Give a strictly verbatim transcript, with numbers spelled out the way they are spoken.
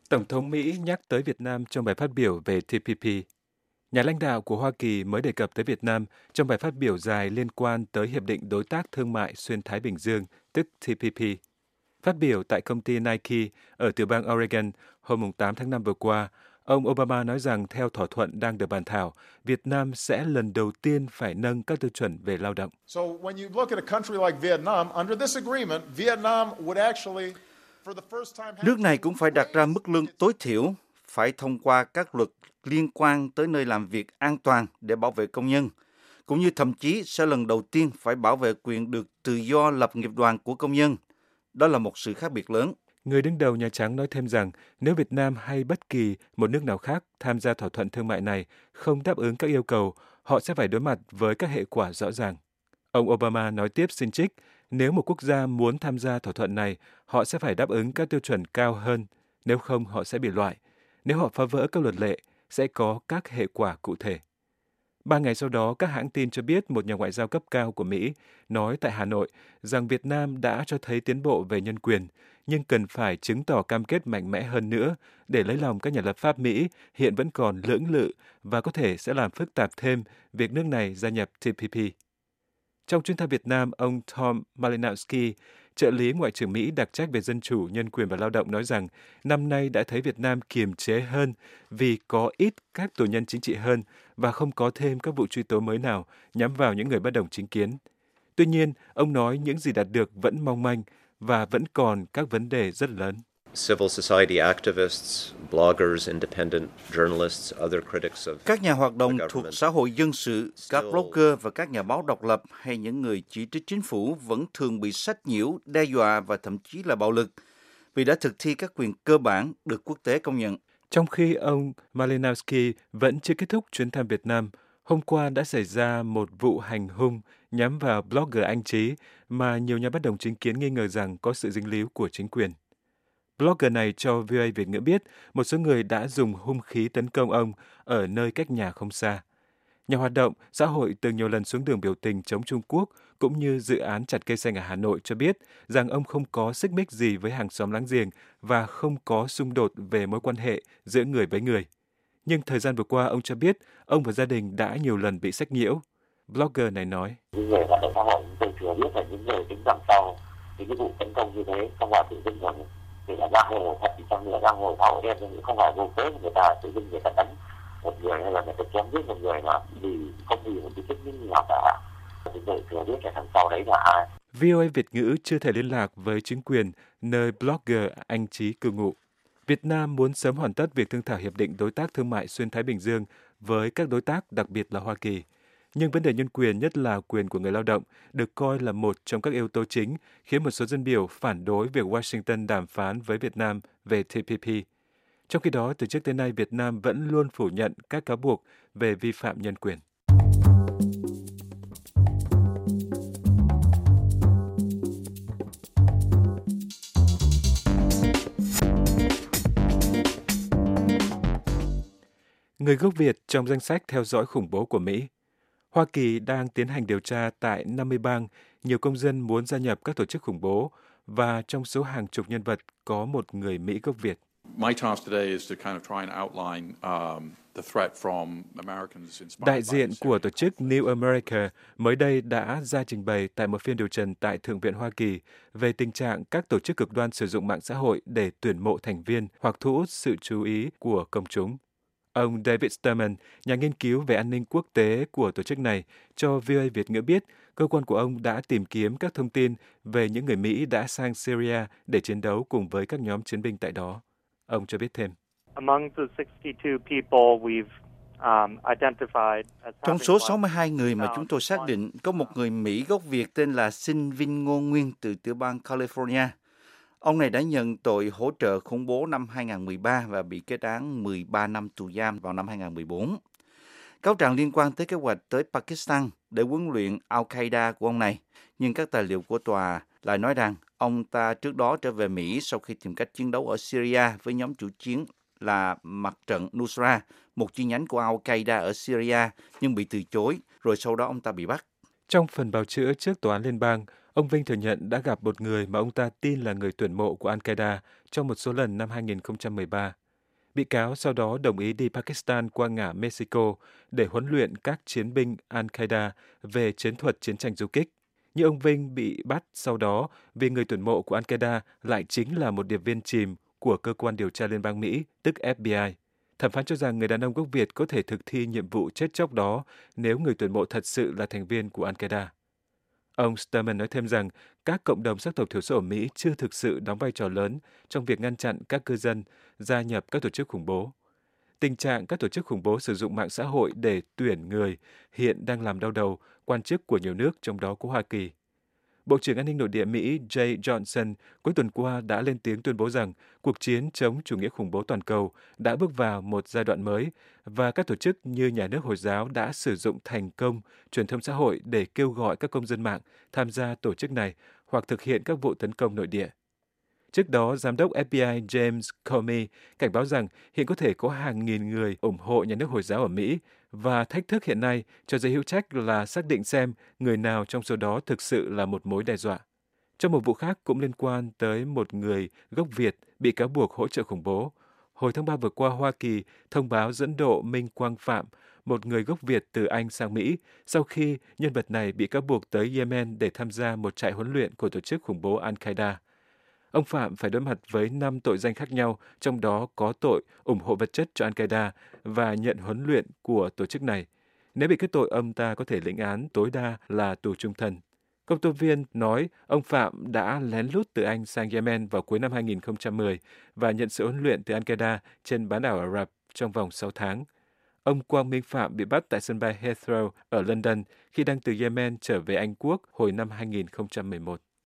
Tổng thống Mỹ nhắc tới Việt Nam trong bài phát biểu về T P P. Nhà lãnh đạo của Hoa Kỳ mới đề cập tới Việt Nam trong bài phát biểu dài liên quan tới Hiệp định Đối tác Thương mại Xuyên Thái Bình Dương, tức T P P. Phát biểu tại công ty Nike ở tiểu bang Oregon hôm tám tháng năm vừa qua, ông Obama nói rằng theo thỏa thuận đang được bàn thảo, Việt Nam sẽ lần đầu tiên phải nâng các tiêu chuẩn về lao động. So when you look at a country like Vietnam, under this agreement, Vietnam would actually, for the first time, have Nước này cũng phải đặt ra mức lương tối thiểu, phải thông qua các luật liên quan tới nơi làm việc an toàn để bảo vệ công nhân, cũng như thậm chí sẽ lần đầu tiên phải bảo vệ quyền được tự do lập nghiệp đoàn của công nhân. Đó là một sự khác biệt lớn. Người đứng đầu Nhà Trắng nói thêm rằng nếu Việt Nam hay bất kỳ một nước nào khác tham gia thỏa thuận thương mại này không đáp ứng các yêu cầu, họ sẽ phải đối mặt với các hệ quả rõ ràng. Ông Obama nói tiếp xin trích, nếu một quốc gia muốn tham gia thỏa thuận này, họ sẽ phải đáp ứng các tiêu chuẩn cao hơn, nếu không họ sẽ bị loại. Nếu họ phá vỡ các luật lệ, sẽ có các hệ quả cụ thể. Ba ngày sau đó, các hãng tin cho biết một nhà ngoại giao cấp cao của Mỹ nói tại Hà Nội rằng Việt Nam đã cho thấy tiến bộ về nhân quyền, nhưng cần phải chứng tỏ cam kết mạnh mẽ hơn nữa để lấy lòng các nhà lập pháp Mỹ hiện vẫn còn lưỡng lự và có thể sẽ làm phức tạp thêm việc nước này gia nhập T P P. Trong chuyến thăm Việt Nam, ông Tom Malinowski, trợ lý Ngoại trưởng Mỹ đặc trách về dân chủ, nhân quyền và lao động nói rằng năm nay đã thấy Việt Nam kiềm chế hơn vì có ít các tù nhân chính trị hơn và không có thêm các vụ truy tố mới nào nhắm vào những người bất đồng chính kiến. Tuy nhiên, ông nói những gì đạt được vẫn mong manh và vẫn còn các vấn đề rất lớn. Civil society activists, bloggers, independent journalists, other critics of Các nhà hoạt động thuộc xã hội dân sự, các blogger và các nhà báo độc lập hay những người chỉ trích chính phủ vẫn thường bị sách nhiễu, đe dọa và thậm chí là bạo lực vì đã thực thi các quyền cơ bản được quốc tế công nhận. Trong khi ông Malinowski vẫn chưa kết thúc chuyến thăm Việt Nam, hôm qua đã xảy ra một vụ hành hung nhắm vào blogger Anh Trí mà nhiều nhà bất đồng chính kiến nghi ngờ rằng có sự dính líu của chính quyền. Blogger này cho vê o a Việt ngữ biết một số người đã dùng hung khí tấn công ông ở nơi cách nhà không xa. Nhà hoạt động xã hội từng nhiều lần xuống đường biểu tình chống Trung Quốc cũng như dự án chặt cây xanh ở Hà Nội cho biết rằng ông không có xích mích gì với hàng xóm láng giềng và không có xung đột về mối quan hệ giữa người với người. Nhưng thời gian vừa qua ông cho biết ông và gia đình đã nhiều lần bị sách nhiễu. Blogger này nói: Những người hoạt động xã hội tôi thừa biết là những người đứng đằng sau những cái vụ tấn công như thế không phải tự dưng rằng thì là giang hồ thật thì trong nữa giang hồ xã hội đen nhưng không phải vô cớ người ta tự dưng người ta đánh một người hay là người ta chém giết một người mà vì không vì một cái chức năng nào cả. Chúng tôi thừa biết là thằng sau đấy là ai. vê o a Việt ngữ chưa thể liên lạc với chính quyền nơi blogger Anh Trí cư ngụ. Việt Nam muốn sớm hoàn tất việc thương thảo Hiệp định Đối tác Thương mại Xuyên Thái Bình Dương với các đối tác, đặc biệt là Hoa Kỳ. Nhưng vấn đề nhân quyền, nhất là quyền của người lao động, được coi là một trong các yếu tố chính khiến một số dân biểu phản đối việc Washington đàm phán với Việt Nam về T P P. Trong khi đó, từ trước tới nay, Việt Nam vẫn luôn phủ nhận các cáo buộc về vi phạm nhân quyền. Người gốc Việt trong danh sách theo dõi khủng bố của Mỹ. Hoa Kỳ đang tiến hành điều tra tại năm mươi bang, nhiều công dân muốn gia nhập các tổ chức khủng bố và trong số hàng chục nhân vật có một người Mỹ gốc Việt. Đại diện của tổ chức New America mới đây đã ra trình bày tại một phiên điều trần tại Thượng viện Hoa Kỳ về tình trạng các tổ chức cực đoan sử dụng mạng xã hội để tuyển mộ thành viên hoặc thu hút sự chú ý của công chúng. Ông David Sterman, nhà nghiên cứu về an ninh quốc tế của tổ chức này, cho vê o a Việt ngữ biết cơ quan của ông đã tìm kiếm các thông tin về những người Mỹ đã sang Syria để chiến đấu cùng với các nhóm chiến binh tại đó. Ông cho biết thêm. Trong số sáu mươi hai người mà chúng tôi xác định, có một người Mỹ gốc Việt tên là Sinh Vinh Ngô Nguyên từ tiểu bang California. Ông này đã nhận tội hỗ trợ khủng bố năm hai không một ba và bị kết án mười ba năm tù giam vào năm hai không một bốn. Cáo trạng liên quan tới kế hoạch tới Pakistan để huấn luyện Al-Qaeda của ông này, nhưng các tài liệu của tòa lại nói rằng ông ta trước đó trở về Mỹ sau khi tìm cách chiến đấu ở Syria với nhóm chủ chiến là Mặt trận Nusra, một chi nhánh của Al-Qaeda ở Syria, nhưng bị từ chối, rồi sau đó ông ta bị bắt. Trong phần bào chữa trước Tòa án Liên bang, Ông Vinh thừa nhận đã gặp một người mà ông ta tin là người tuyển mộ của Al-Qaeda trong một số lần năm hai nghìn không trăm mười ba. Bị cáo sau đó đồng ý đi Pakistan qua ngã Mexico để huấn luyện các chiến binh Al-Qaeda về chiến thuật chiến tranh du kích. Nhưng ông Vinh bị bắt sau đó vì người tuyển mộ của Al-Qaeda lại chính là một điệp viên chìm của cơ quan điều tra liên bang Mỹ, tức F B I. Thẩm phán cho rằng người đàn ông gốc Việt có thể thực thi nhiệm vụ chết chóc đó nếu người tuyển mộ thật sự là thành viên của Al-Qaeda. Ông Sturman nói thêm rằng các cộng đồng sắc tộc thiểu số ở Mỹ chưa thực sự đóng vai trò lớn trong việc ngăn chặn các cư dân gia nhập các tổ chức khủng bố. Tình trạng các tổ chức khủng bố sử dụng mạng xã hội để tuyển người hiện đang làm đau đầu quan chức của nhiều nước, trong đó có Hoa Kỳ. Bộ trưởng An ninh Nội địa Mỹ Jay Johnson cuối tuần qua đã lên tiếng tuyên bố rằng cuộc chiến chống chủ nghĩa khủng bố toàn cầu đã bước vào một giai đoạn mới và các tổ chức như Nhà nước Hồi giáo đã sử dụng thành công truyền thông xã hội để kêu gọi các công dân mạng tham gia tổ chức này hoặc thực hiện các vụ tấn công nội địa. Trước đó, Giám đốc F B I James Comey cảnh báo rằng hiện có thể có hàng nghìn người ủng hộ Nhà nước Hồi giáo ở Mỹ và thách thức hiện nay cho giới hữu trách là xác định xem người nào trong số đó thực sự là một mối đe dọa. Trong một vụ khác cũng liên quan tới một người gốc Việt bị cáo buộc hỗ trợ khủng bố, hồi tháng ba vừa qua Hoa Kỳ thông báo dẫn độ Minh Quang Phạm, một người gốc Việt từ Anh sang Mỹ, sau khi nhân vật này bị cáo buộc tới Yemen để tham gia một trại huấn luyện của tổ chức khủng bố Al-Qaeda. Ông Phạm phải đối mặt với năm tội danh khác nhau, trong đó có tội ủng hộ vật chất cho Al-Qaeda và nhận huấn luyện của tổ chức này. Nếu bị kết tội, ông ta có thể lĩnh án tối đa là tù chung thân. Công tố viên nói ông Phạm đã lén lút từ Anh sang Yemen vào cuối năm hai nghìn không trăm mười và nhận sự huấn luyện từ Al-Qaeda trên bán đảo Ả Rập trong vòng sáu tháng. Ông Quang Minh Phạm bị bắt tại sân bay Heathrow ở London khi đang từ Yemen trở về Anh Quốc hồi năm hai nghìn không trăm mười một.